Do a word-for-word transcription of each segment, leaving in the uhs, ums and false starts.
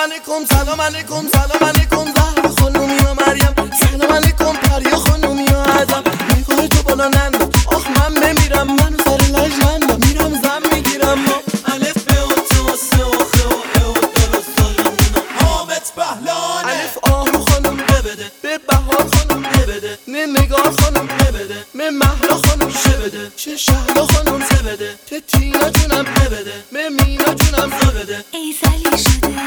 علیکم سلام علیکم سلام علیکم زهر خانوم یا مریم، سلام علیکم پریا خانوم یا ادم. نگاه تو بالا نندم آخ من بمیرم، منو سر لجنندم میرم زن میگیرم. ما الف به و تو و سه و خه و ه و دل و سالمونم حامد بهلانه. الف آهو خانوم ببده به بهار خانوم ببده، نه نگار خانوم ببده، به مهلا خانوم شبده، چه شهلا خانوم زبده، ته تینا جونم ببده، به مینا جونم زبده. ای زلی شده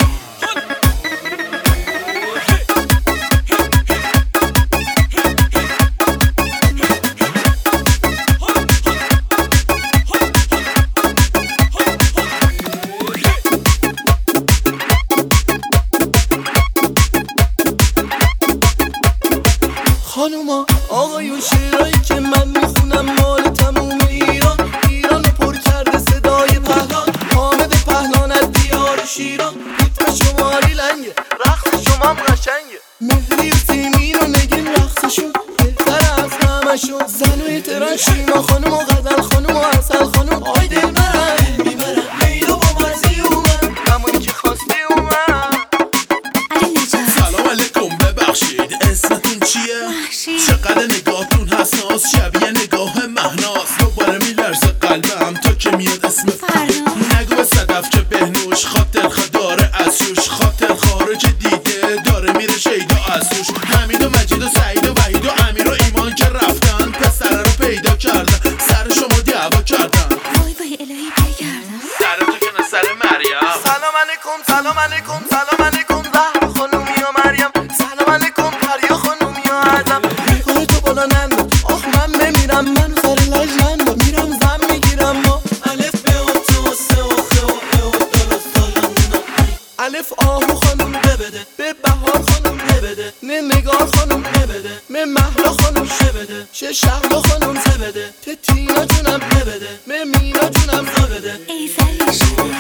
خانوما آقایون شعرهایی که من میخونم مال تموم ایران. ایران پر کرده صدای پهلان، حامد پهلان از دیار شیران. ریتم شماری لنگه رقص شمام قشنگه، مهری و سیمین و نگین رقصشون بهتر از همشون. زن و احترام شیما خانوم و غزل خانوم و عسل خانوم. آی دل برن میبرن لیلا با مرزی اومد، همونی که خواستی اومد. سلام علیکم ببخشید اسمتون چیه؟ چقدر نگاهتون حساس شبیه نگاه مهناز. دوباره میلرزه قلبم تا که میاد اسم فردا. نگو به صدف که بهنوش خاطر خداره از شوش، خاطر خارج دیده داره میره شیدا از توش. حمید و مجید و سعید و وحید و امیر و ایمان که رفتن پسره رو پیدا کردن، سر شما دعوا کردن. وای وای الهی بگردم سر تو که نه سر مریم. سلام علیکم سلام علیکم سلام علیکم زهر خانوم یا مریم، سلام علیکم پریا خانوم یا ادم. نگاه تو بالا نندم آخ من بمیرم، منو سر لجنندم میرم زن میگیرم. ما الف به و تو و سه و خه و ه و دل و سالمونم. الف آهو خانوم ببده به بهار خانوم ببده، نه نگار خانوم ببده، به مهلا خانوم شبده، چه شهلا خانوم زبده، ته تینا جونم ببده، به مینا جونم زبده. ای زلی شده